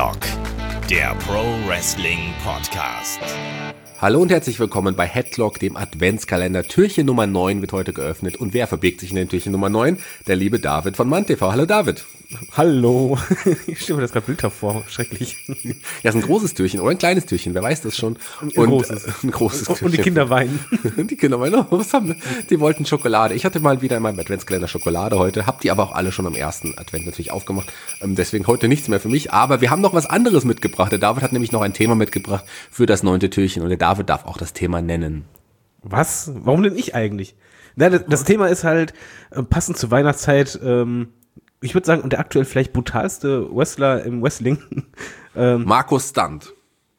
Headlock, der Pro Wrestling Podcast. Hallo und herzlich willkommen bei Headlock, dem Adventskalender. Türchen Nummer 9 wird heute geöffnet. Und wer verbirgt sich in den Türchen Nummer 9? Der liebe David von MannTV. Hallo David. Hallo. Ich stelle mir das gerade Bild vor. Schrecklich. Ja, ist ein großes Türchen oder ein kleines Türchen, wer weiß das schon. Ein großes Türchen. Und die Kinder weinen. Die Kinder weinen. Oh, was haben wir? Die wollten Schokolade. Ich hatte mal wieder in meinem Adventskalender Schokolade heute. Hab die aber auch alle schon am ersten Advent natürlich aufgemacht. Deswegen heute nichts mehr für mich. Aber wir haben noch was anderes mitgebracht. Der David hat nämlich noch ein Thema mitgebracht für das 9. Türchen. Und der David darf auch das Thema nennen. Was? Warum denn ich eigentlich? Na, das Thema ist halt passend zur Weihnachtszeit. Ich würde sagen, und der aktuell vielleicht brutalste Wrestler im Wrestling. Markus Stunt.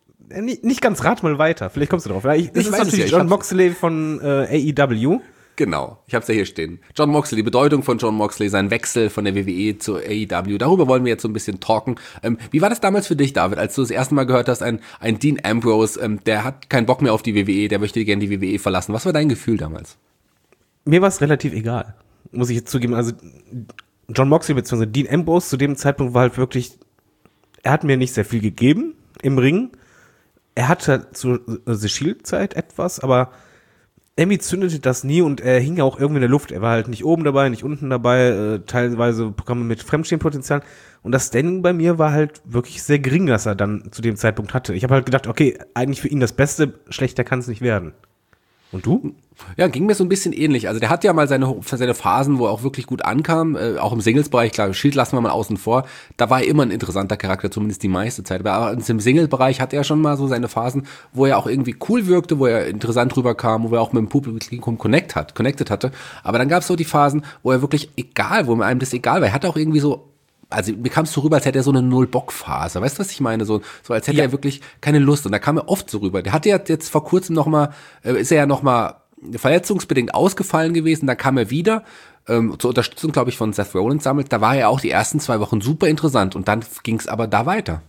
Nicht ganz, rat mal weiter. Vielleicht kommst du drauf. Das ist natürlich Jon Moxley von AEW. Genau, ich habe es ja hier stehen. Jon Moxley, die Bedeutung von Jon Moxley, sein Wechsel von der WWE zur AEW. Darüber wollen wir jetzt so ein bisschen talken. Wie war das damals für dich, David, als du das erste Mal gehört hast, ein Dean Ambrose, der hat keinen Bock mehr auf die WWE, der möchte gerne die WWE verlassen. Was war dein Gefühl damals? Mir war es relativ egal, muss ich jetzt zugeben. Also Jon Moxley bzw. Dean Ambrose zu dem Zeitpunkt war halt wirklich, er hat mir nicht sehr viel gegeben im Ring. Er hatte zu The Shield-Zeit etwas, aber irgendwie zündete das nie und er hing ja auch irgendwie in der Luft. Er war halt nicht oben dabei, nicht unten dabei, teilweise Programme mit Fremdstehenpotenzial. Und das Standing bei mir war halt wirklich sehr gering, das er dann zu dem Zeitpunkt hatte. Ich habe halt gedacht, okay, eigentlich für ihn das Beste, schlechter kann es nicht werden. Und du? Ja, ging mir so ein bisschen ähnlich. Also der hat ja mal seine Phasen, wo er auch wirklich gut ankam, auch im Singles-Bereich, klar, Shield lassen wir mal außen vor, da war er immer ein interessanter Charakter, zumindest die meiste Zeit. Aber im Single-Bereich hat er schon mal so seine Phasen, wo er auch irgendwie cool wirkte, wo er interessant rüberkam, wo er auch mit dem Publikum connected hatte. Aber dann gab es so die Phasen, wo er wirklich wo einem das egal war. Er hatte auch irgendwie so, also mir kam es so rüber, als hätte er so eine Null-Bock-Phase. Weißt du, was ich meine? So als hätte er wirklich keine Lust. Und da kam er oft so rüber. Der hatte ja jetzt vor kurzem ist er ja noch mal verletzungsbedingt ausgefallen gewesen. Da kam er wieder zur Unterstützung, glaube ich, von Seth Rollins sammelt. Da war er auch die ersten 2 Wochen super interessant. Und dann ging es aber da weiter.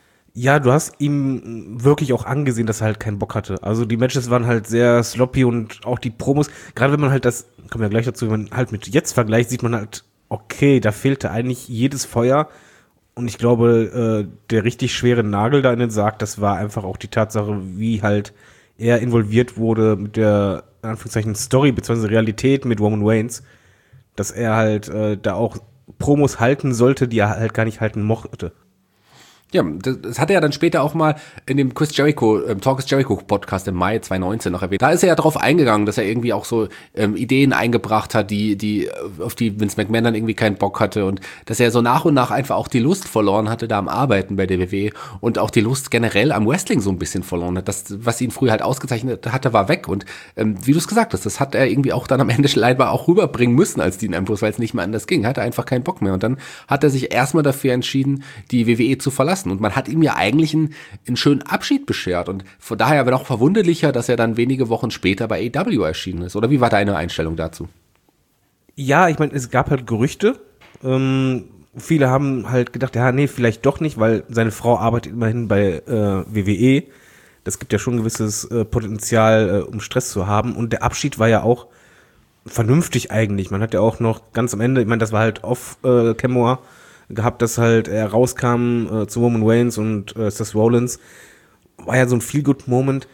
Ja, du hast ihm wirklich auch angesehen, dass er halt keinen Bock hatte. Also die Matches waren halt sehr sloppy und auch die Promos. Gerade wenn man halt kommen wir gleich dazu, wenn man halt mit jetzt vergleicht, sieht man halt, okay, da fehlte eigentlich jedes Feuer und ich glaube, der richtig schwere Nagel da in den Sarg, das war einfach auch die Tatsache, wie halt er involviert wurde mit der, in Anführungszeichen, Story bzw. Realität mit Roman Reigns, dass er halt da auch Promos halten sollte, die er halt gar nicht halten mochte. Ja, das hat er ja dann später auch mal in dem Chris Jericho, Talk is Jericho Podcast im Mai 2019 noch erwähnt. Da ist er ja drauf eingegangen, dass er irgendwie auch so Ideen eingebracht hat, auf die Vince McMahon dann irgendwie keinen Bock hatte und dass er so nach und nach einfach auch die Lust verloren hatte da am Arbeiten bei der WWE und auch die Lust generell am Wrestling so ein bisschen verloren hat. Das, was ihn früher halt ausgezeichnet hatte, war weg und wie du es gesagt hast, das hat er irgendwie auch dann am Ende leider auch rüberbringen müssen als Dean Ambrose, weil es nicht mehr anders ging. Hatte einfach keinen Bock mehr und dann hat er sich erstmal dafür entschieden, die WWE zu verlassen. Und man hat ihm ja eigentlich einen schönen Abschied beschert. Und von daher war auch verwunderlicher, dass er dann wenige Wochen später bei AEW erschienen ist. Oder wie war deine Einstellung dazu? Ja, ich meine, es gab halt Gerüchte. Viele haben halt gedacht, ja, nee, vielleicht doch nicht, weil seine Frau arbeitet immerhin bei WWE. Das gibt ja schon ein gewisses Potenzial, um Stress zu haben. Und der Abschied war ja auch vernünftig eigentlich. Man hat ja auch noch ganz am Ende, ich meine, das war halt off-Camera, gehabt, dass halt er rauskam zu Roman Reigns und Seth Rollins. War ja so ein Feel-Good-Moment.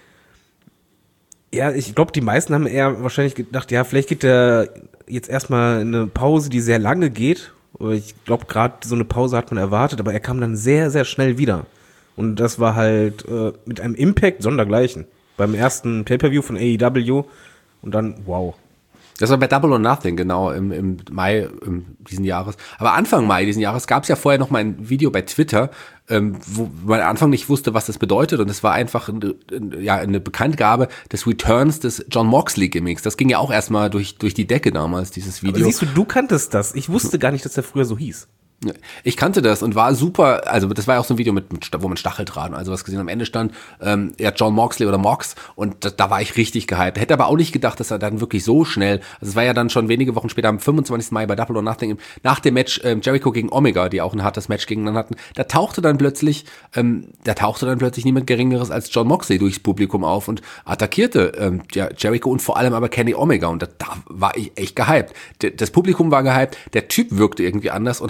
Ja, ich glaube, die meisten haben eher wahrscheinlich gedacht, ja, vielleicht geht er jetzt erstmal in eine Pause, die sehr lange geht. Ich glaube, gerade so eine Pause hat man erwartet, aber er kam dann sehr, sehr schnell wieder. Und das war halt mit einem Impact sondergleichen. Beim ersten Pay-Per-View von AEW und dann, wow. Das war bei Double or Nothing, genau, im Mai diesen Jahres. Aber Anfang Mai diesen Jahres gab es ja vorher noch mal ein Video bei Twitter, wo man am Anfang nicht wusste, was das bedeutet. Und es war einfach eine Bekanntgabe des Returns des Jon Moxley-Gimmicks. Das ging ja auch erstmal durch die Decke damals, dieses Video. Aber siehst du kanntest das. Ich wusste gar nicht, dass der früher so hieß. Ich kannte das und war super, also das war ja auch so ein Video wo man Stacheldraht, also was gesehen am Ende stand, Jon Moxley oder Mox und da war ich richtig gehypt. Hätte aber auch nicht gedacht, dass er dann wirklich so schnell, also es war ja dann schon wenige Wochen später, am 25. Mai bei Double or Nothing, nach dem Match Jericho gegen Omega, die auch ein hartes Match gegeneinander hatten, da tauchte dann plötzlich niemand Geringeres als Jon Moxley durchs Publikum auf und attackierte Jericho und vor allem aber Kenny Omega und da war ich echt gehypt. Das Publikum war gehypt, der Typ wirkte irgendwie anders und hat das ja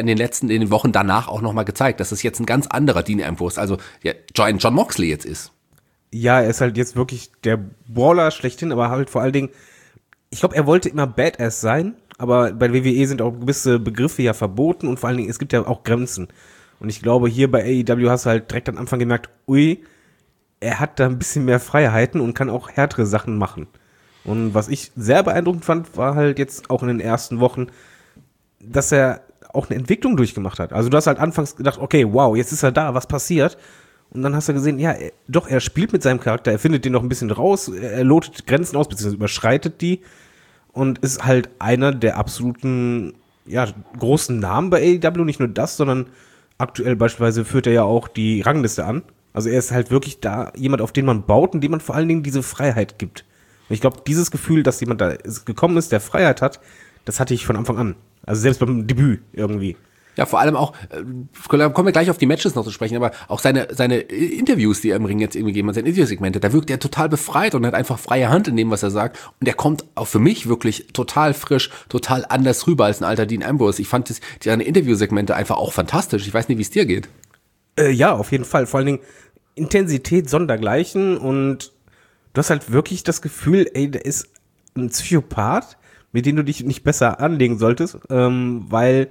in den Wochen danach auch nochmal gezeigt, dass es jetzt ein ganz anderer Dean Ambrose, also ja, John Moxley jetzt ist. Ja, er ist halt jetzt wirklich der Brawler schlechthin, aber halt vor allen Dingen, ich glaube, er wollte immer Badass sein, aber bei WWE sind auch gewisse Begriffe ja verboten und vor allen Dingen, es gibt ja auch Grenzen. Und ich glaube, hier bei AEW hast du halt direkt am Anfang gemerkt, ui, er hat da ein bisschen mehr Freiheiten und kann auch härtere Sachen machen. Und was ich sehr beeindruckend fand, war halt jetzt auch in den ersten Wochen, dass er auch eine Entwicklung durchgemacht hat. Also du hast halt anfangs gedacht, okay, wow, jetzt ist er da, was passiert? Und dann hast du gesehen, ja, er spielt mit seinem Charakter, er findet den noch ein bisschen raus, er lotet Grenzen aus, beziehungsweise überschreitet die und ist halt einer der absoluten, ja, großen Namen bei AEW, nicht nur das, sondern aktuell beispielsweise führt er ja auch die Rangliste an. Also er ist halt wirklich da jemand, auf den man baut und dem man vor allen Dingen diese Freiheit gibt. Und ich glaube, dieses Gefühl, dass jemand da gekommen ist, der Freiheit hat, das hatte ich von Anfang an. Also selbst beim Debüt irgendwie. Ja, vor allem auch, kommen wir gleich auf die Matches noch zu sprechen, aber auch seine Interviews, die er im Ring jetzt irgendwie gegeben hat, seine Interviewsegmente, da wirkt er total befreit und hat einfach freie Hand in dem, was er sagt. Und er kommt auch für mich wirklich total frisch, total anders rüber als ein alter Dean Ambrose. Ich fand seine Interviewsegmente einfach auch fantastisch. Ich weiß nicht, wie es dir geht. Ja, auf jeden Fall. Vor allen Dingen Intensität sondergleichen und du hast halt wirklich das Gefühl, ey, der ist ein Psychopath, mit dem du dich nicht besser anlegen solltest, weil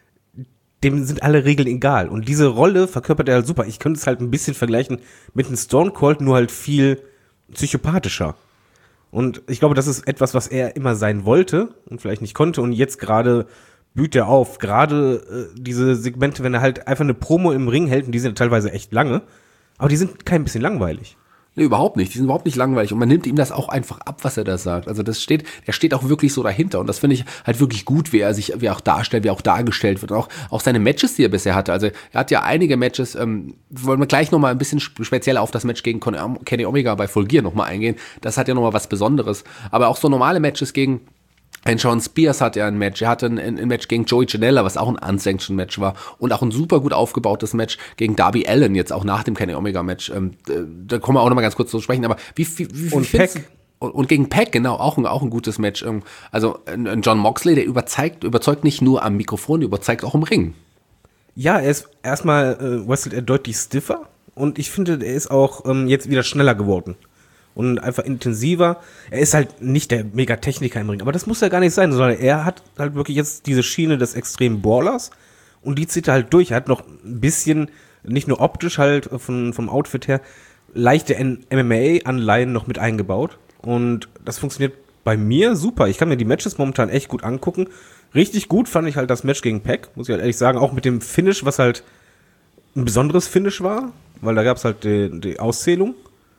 dem sind alle Regeln egal. Und diese Rolle verkörpert er halt super. Ich könnte es halt ein bisschen vergleichen mit einem Stone Cold, nur halt viel psychopathischer. Und ich glaube, das ist etwas, was er immer sein wollte und vielleicht nicht konnte. Und jetzt gerade blüht er auf. Gerade diese Segmente, wenn er halt einfach eine Promo im Ring hält, und die sind teilweise echt lange, aber die sind kein bisschen langweilig. Nee, überhaupt nicht. Die sind überhaupt nicht langweilig. Und man nimmt ihm das auch einfach ab, was er da sagt. Also er steht auch wirklich so dahinter. Und das finde ich halt wirklich gut, wie er auch darstellt, wie er auch dargestellt wird. Und auch seine Matches, die er bisher hatte. Also er hat ja einige Matches, wollen wir gleich nochmal ein bisschen speziell auf das Match gegen Kenny Omega bei Full Gear nochmal eingehen. Das hat ja nochmal was Besonderes. Aber auch so normale Matches gegen Sean Spears hat ja ein Match, er hatte ein Match gegen Joey Janela, was auch ein Unsanctioned Match war und auch ein super gut aufgebautes Match gegen Darby Allin, jetzt auch nach dem Kenny Omega Match, da kommen wir auch nochmal ganz kurz zu sprechen, aber wie und Pac. Und gegen Pac, genau, auch ein gutes Match, also ein John Moxley, der überzeugt nicht nur am Mikrofon, der überzeugt auch im Ring. Ja, er ist erstmal wrestelt er deutlich stiffer und ich finde, er ist auch jetzt wieder schneller geworden. Und einfach intensiver. Er ist halt nicht der Mega-Techniker im Ring, aber das muss ja gar nicht sein, sondern er hat halt wirklich jetzt diese Schiene des extremen Brawlers und die zieht er halt durch. Er hat noch ein bisschen, nicht nur optisch halt vom Outfit her, leichte MMA-Anleihen noch mit eingebaut und das funktioniert bei mir super. Ich kann mir die Matches momentan echt gut angucken. Richtig gut fand ich halt das Match gegen Pac, muss ich halt ehrlich sagen, auch mit dem Finish, was halt ein besonderes Finish war, weil da gab es halt die Auszählung.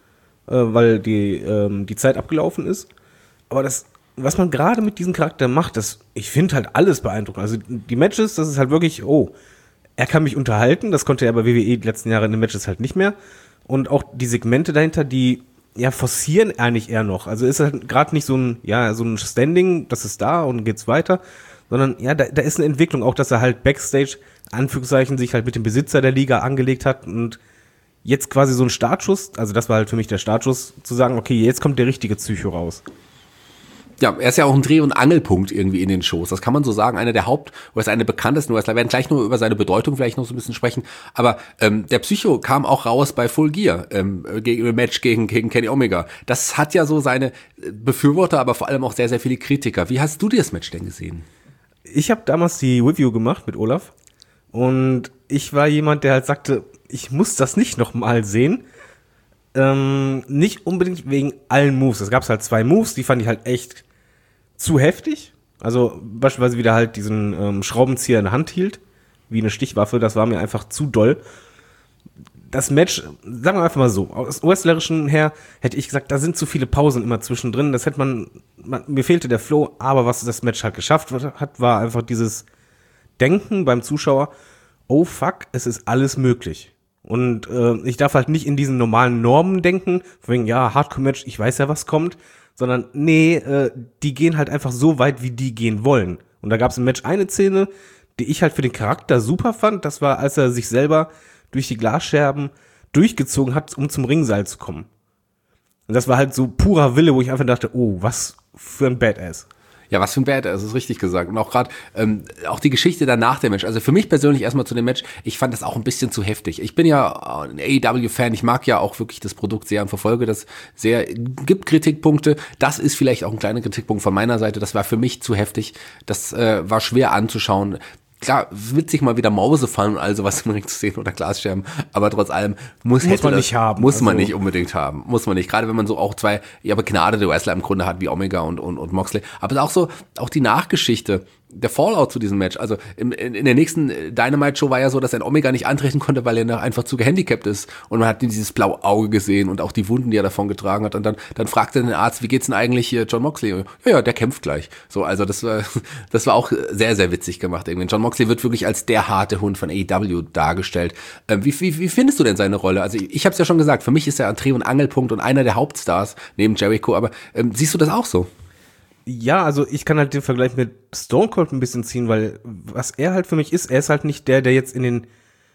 Weil die Zeit abgelaufen ist. Aber das, was man gerade mit diesem Charakter macht, ich finde halt alles beeindruckend. Also die Matches, das ist halt wirklich, er kann mich unterhalten, das konnte er bei WWE die letzten Jahre in den Matches halt nicht mehr. Und auch die Segmente dahinter, die ja forcieren eigentlich eher noch. Also ist halt gerade nicht so ein Standing, das ist da und geht's weiter, sondern ja, da ist eine Entwicklung, auch dass er halt Backstage, Anführungszeichen, sich halt mit dem Besitzer der Liga angelegt hat und jetzt quasi so ein Startschuss, also das war halt für mich der Startschuss, zu sagen, okay, jetzt kommt der richtige Psycho raus. Ja, er ist ja auch ein Dreh- und Angelpunkt irgendwie in den Shows. Das kann man so sagen. Einer der oder ist einer der bekanntesten Wrestler. Wir werden gleich nur über seine Bedeutung vielleicht noch so ein bisschen sprechen. Aber der Psycho kam auch raus bei Full Gear im Match gegen Kenny Omega. Das hat ja so seine Befürworter, aber vor allem auch sehr, sehr viele Kritiker. Wie hast du dir das Match denn gesehen? Ich habe damals die Review gemacht mit Olaf und ich war jemand, der halt sagte, ich muss das nicht nochmal sehen. Nicht unbedingt wegen allen Moves. Es gab halt 2 Moves, die fand ich halt echt zu heftig. Also beispielsweise wieder halt diesen Schraubenzieher in der Hand hielt, wie eine Stichwaffe. Das war mir einfach zu doll. Das Match, sagen wir einfach mal so, aus wrestlerischen her hätte ich gesagt, da sind zu viele Pausen immer zwischendrin. Das hätte mir fehlte der Flow, aber was das Match halt geschafft hat, war einfach dieses Denken beim Zuschauer, oh fuck, es ist alles möglich. Und ich darf halt nicht in diesen normalen Normen denken, wegen, ja, Hardcore-Match, ich weiß ja, was kommt, sondern nee, die gehen halt einfach so weit, wie die gehen wollen. Und da gab es im Match eine Szene, die ich halt für den Charakter super fand, das war, als er sich selber durch die Glasscherben durchgezogen hat, um zum Ringseil zu kommen. Und das war halt so purer Wille, wo ich einfach dachte, oh, was für ein Badass. Ja, was für ein Badass, das ist richtig gesagt. Und auch gerade, auch die Geschichte danach der Match. Also für mich persönlich erstmal zu dem Match, ich fand das auch ein bisschen zu heftig. Ich bin ja ein AEW-Fan, ich mag ja auch wirklich das Produkt sehr und verfolge das sehr. Gibt Kritikpunkte, das ist vielleicht auch ein kleiner Kritikpunkt von meiner Seite, das war für mich zu heftig. Das war schwer anzuschauen. Klar, witzig mal wieder Mause fallen und all sowas im Ring zu sehen oder Glasscherben, aber trotz allem muss man nicht haben. Muss man nicht unbedingt haben. Muss man nicht. Gerade wenn man so auch zwei begnadete Wrestler im Grunde hat, wie Omega und Moxley. Aber auch so, auch die Nachgeschichte, der Fallout zu diesem Match. Also in der nächsten Dynamite-Show war ja so, dass ein Omega nicht antreten konnte, weil er einfach zu gehandicapt ist. Und man hat dieses blaue Auge gesehen und auch die Wunden, die er davon getragen hat. Und dann fragte den Arzt, wie geht's denn eigentlich hier John Moxley? Ja, der kämpft gleich. So, also das war auch sehr, sehr witzig gemacht irgendwie. John Moxley wird wirklich als der harte Hund von AEW dargestellt. Wie findest du denn seine Rolle? Also ich habe es ja schon gesagt, für mich ist er ein Dreh- und Angelpunkt und einer der Hauptstars neben Jericho. Aber siehst du das auch so? Ja, also ich kann halt den Vergleich mit Stone Cold ein bisschen ziehen, weil was er halt für mich ist, er ist halt nicht der jetzt in den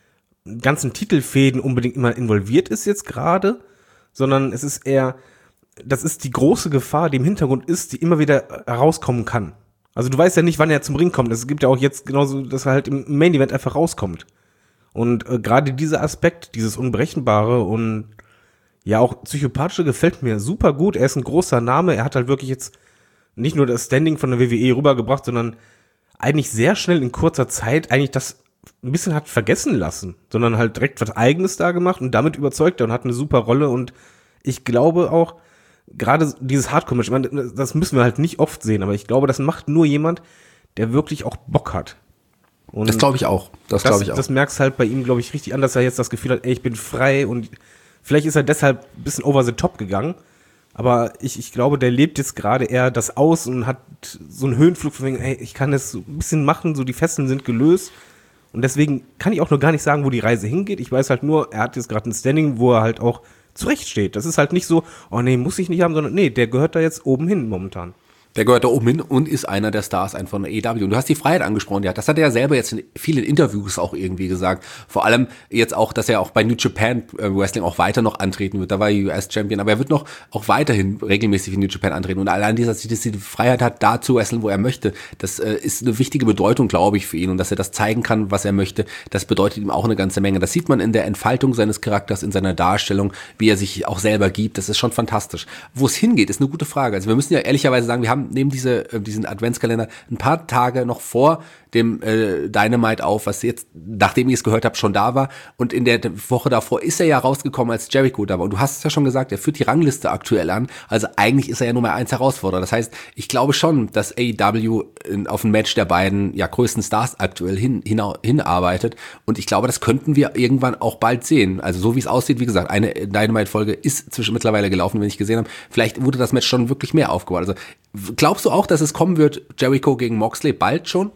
ganzen Titelfäden unbedingt immer involviert ist jetzt gerade, sondern es ist eher, das ist die große Gefahr, die im Hintergrund ist, die immer wieder herauskommen kann. Also du weißt ja nicht, wann er zum Ring kommt. Es gibt ja auch jetzt genauso, dass er halt im Main Event einfach rauskommt. Und gerade dieser Aspekt, dieses Unberechenbare und ja auch Psychopathische gefällt mir super gut. Er ist ein großer Name, er hat halt wirklich jetzt nicht nur das Standing von der WWE rübergebracht, sondern eigentlich sehr schnell in kurzer Zeit eigentlich das ein bisschen hat vergessen lassen, sondern halt direkt was Eigenes da gemacht und damit überzeugt er und hat eine super Rolle und ich glaube auch, gerade dieses Hardcore-Match, ich meine, das müssen wir halt nicht oft sehen, aber ich glaube, das macht nur jemand, der wirklich auch Bock hat. Und das glaube ich auch. Das glaube ich auch. Das merkst halt bei ihm, glaube ich, richtig an, dass er jetzt das Gefühl hat, ey, ich bin frei und vielleicht ist er deshalb ein bisschen over the top gegangen. Aber ich glaube, der lebt jetzt gerade eher das aus und hat so einen Höhenflug von wegen, ey, ich kann das so ein bisschen machen, so die Fesseln sind gelöst. Und deswegen kann ich auch noch gar nicht sagen, wo die Reise hingeht. Ich weiß halt nur, er hat jetzt gerade ein Standing, wo er halt auch zurechtsteht. Das ist halt nicht so, oh nee, muss ich nicht haben, sondern nee, der gehört da jetzt oben hin momentan. Der gehört da oben hin und ist einer der Stars einfach von AEW. Und du hast die Freiheit angesprochen, ja. Das hat er ja selber jetzt in vielen Interviews auch irgendwie gesagt. Vor allem jetzt auch, dass er auch bei New Japan Wrestling auch weiter noch antreten wird. Da war er US-Champion, aber er wird noch auch weiterhin regelmäßig in New Japan antreten. Und allein dass er die Freiheit hat, da zu wresteln, wo er möchte, das ist eine wichtige Bedeutung, glaube ich, für ihn. Und dass er das zeigen kann, was er möchte, das bedeutet ihm auch eine ganze Menge. Das sieht man in der Entfaltung seines Charakters, in seiner Darstellung, wie er sich auch selber gibt. Das ist schon fantastisch. Wo es hingeht, ist eine gute Frage. Also wir müssen ja ehrlicherweise sagen, wir haben neben diesen Adventskalender ein paar Tage noch vor dem Dynamite auf, was jetzt, nachdem ich es gehört habe, schon da war. Und in der Woche davor ist er ja rausgekommen, als Jericho da war. Und du hast es ja schon gesagt, er führt die Rangliste aktuell an. Also eigentlich ist er ja Nummer 1 Herausforderer. Das heißt, ich glaube schon, dass AEW auf ein Match der beiden größten Stars aktuell hinarbeitet. Und ich glaube, das könnten wir irgendwann auch bald sehen. Also so wie es aussieht, wie gesagt, eine Dynamite-Folge ist mittlerweile gelaufen, wenn ich gesehen habe. Vielleicht wurde das Match schon wirklich mehr aufgebaut. Also glaubst du auch, dass es kommen wird, Jericho gegen Moxley, bald schon?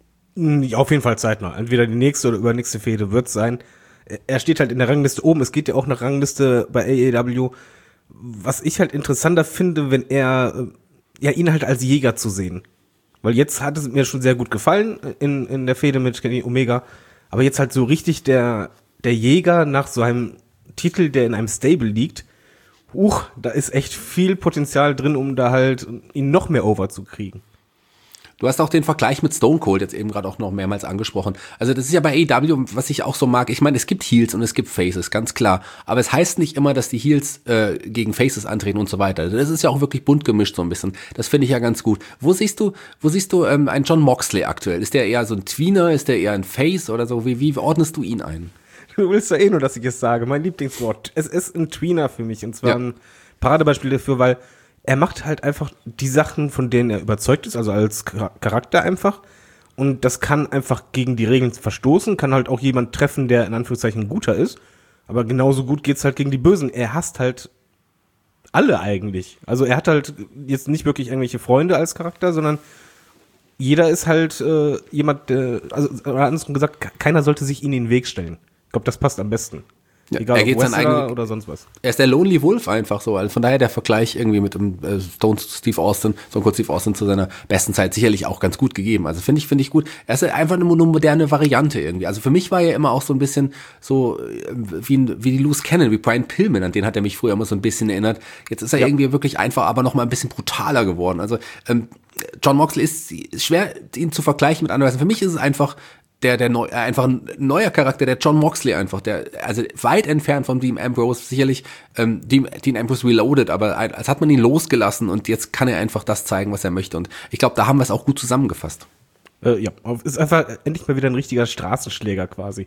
Auf jeden Fall zeitnah. Entweder die nächste oder übernächste Fehde wird es sein. Er steht halt in der Rangliste oben. Es geht ja auch eine Rangliste bei AEW. Was ich halt interessanter finde, wenn ihn halt als Jäger zu sehen. Weil jetzt hat es mir schon sehr gut gefallen in der Fehde mit Kenny Omega. Aber jetzt halt so richtig der Jäger nach so einem Titel, der in einem Stable liegt. Da ist echt viel Potenzial drin, um da halt ihn noch mehr over zu kriegen. Du hast auch den Vergleich mit Stone Cold jetzt eben gerade auch noch mehrmals angesprochen. Also das ist ja bei AEW, was ich auch so mag. Ich meine, es gibt Heels und es gibt Faces, ganz klar. Aber es heißt nicht immer, dass die Heels gegen Faces antreten und so weiter. Das ist ja auch wirklich bunt gemischt so ein bisschen. Das finde ich ja ganz gut. Wo siehst du einen John Moxley aktuell? Ist der eher so ein Tweener? Ist der eher ein Face oder so? Wie ordnest du ihn ein? Du willst ja nur, dass ich es sage. Mein Lieblingswort. Es ist ein Tweener für mich. Und zwar ein Paradebeispiel dafür, weil er macht halt einfach die Sachen, von denen er überzeugt ist, also als Charakter einfach. Und das kann einfach gegen die Regeln verstoßen, kann halt auch jemand treffen, der in Anführungszeichen ein guter ist. Aber genauso gut geht's halt gegen die Bösen. Er hasst halt alle eigentlich. Also er hat halt jetzt nicht wirklich irgendwelche Freunde als Charakter, sondern jeder ist halt jemand, also andersrum gesagt, keiner sollte sich ihm in den Weg stellen. Ich glaube, das passt am besten. Egal, er geht ob sein Wrestler eigenes, oder sonst was. er ist der Lonely Wolf einfach so. Also von daher der Vergleich irgendwie mit dem Stone Steve Austin, Stone Cold Steve Austin zu seiner besten Zeit sicherlich auch ganz gut gegeben. Also finde ich gut. Er ist einfach eine moderne Variante irgendwie. Also für mich war er immer auch so ein bisschen so wie die Loose Cannon, wie Brian Pillman, an den hat er mich früher immer so ein bisschen erinnert. Jetzt ist er irgendwie wirklich einfach, aber noch mal ein bisschen brutaler geworden. Also Jon Moxley ist schwer, ihn zu vergleichen mit anderen. Für mich ist es einfach einfach ein neuer Charakter, der Jon Moxley einfach, also weit entfernt von Dean Ambrose, sicherlich Dean Ambrose Reloaded, aber als hat man ihn losgelassen und jetzt kann er einfach das zeigen, was er möchte und ich glaube, da haben wir es auch gut zusammengefasst. Ja, ist einfach endlich mal wieder ein richtiger Straßenschläger quasi.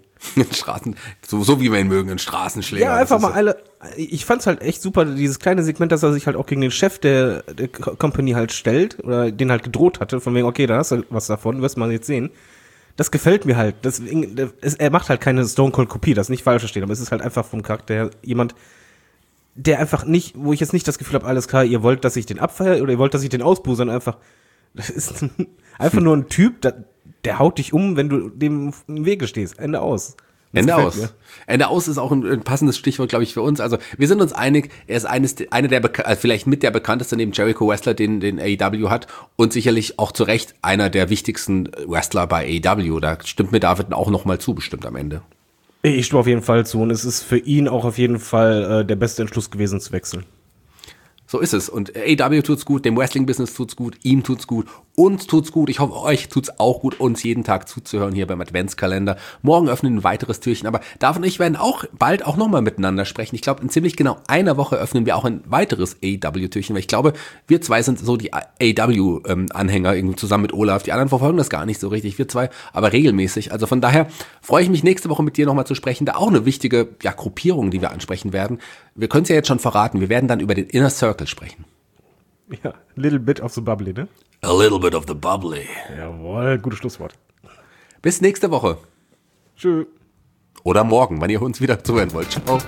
So wie wir ihn mögen, ein Straßenschläger. Ja, einfach mal ich fand's halt echt super, dieses kleine Segment, dass er sich halt auch gegen den Chef der Company halt stellt oder den halt gedroht hatte, von wegen, okay, da hast du was davon, wirst du mal jetzt sehen. Das gefällt mir halt. Deswegen, er macht halt keine Stone Cold Kopie, das ist nicht falsch verstehen, aber es ist halt einfach vom Charakter her jemand, der einfach nicht, wo ich jetzt nicht das Gefühl habe, alles klar, ihr wollt, dass ich den abfeiere oder ihr wollt, dass ich den ausbuhe, sondern einfach, das ist einfach nur ein Typ, der haut dich um, wenn du dem im Wege stehst. Ende aus. Ende aus ist auch ein passendes Stichwort, glaube ich, für uns. Also wir sind uns einig, er ist vielleicht mit der bekannteste neben Jericho Wrestler, den AEW hat und sicherlich auch zu Recht einer der wichtigsten Wrestler bei AEW. Da stimmt mir David auch nochmal zu, bestimmt am Ende. Ich stimme auf jeden Fall zu und es ist für ihn auch auf jeden Fall der beste Entschluss gewesen zu wechseln. So ist es. Und AEW tut's gut, dem Wrestling-Business tut's gut, ihm tut's gut, uns tut's gut. Ich hoffe, euch tut's auch gut, uns jeden Tag zuzuhören hier beim Adventskalender. Morgen öffnen ein weiteres Türchen, aber David und ich werden auch bald auch nochmal miteinander sprechen. Ich glaube, in ziemlich genau einer Woche öffnen wir auch ein weiteres AEW-Türchen, weil ich glaube, wir zwei sind so die AEW-Anhänger irgendwie zusammen mit Olaf. Die anderen verfolgen das gar nicht so richtig, wir zwei, aber regelmäßig. Also von daher freue ich mich nächste Woche mit dir nochmal zu sprechen. Da auch eine wichtige Gruppierung, die wir ansprechen werden. Wir können es ja jetzt schon verraten, wir werden dann über den Inner Circle sprechen. Ja, little bit of the bubbly, ne? A little bit of the bubbly. Jawohl, gutes Schlusswort. Bis nächste Woche. Tschö. Oder morgen, wenn ihr uns wieder zuhören wollt. Ciao.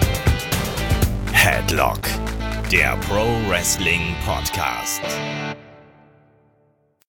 Headlock, der Pro Wrestling Podcast.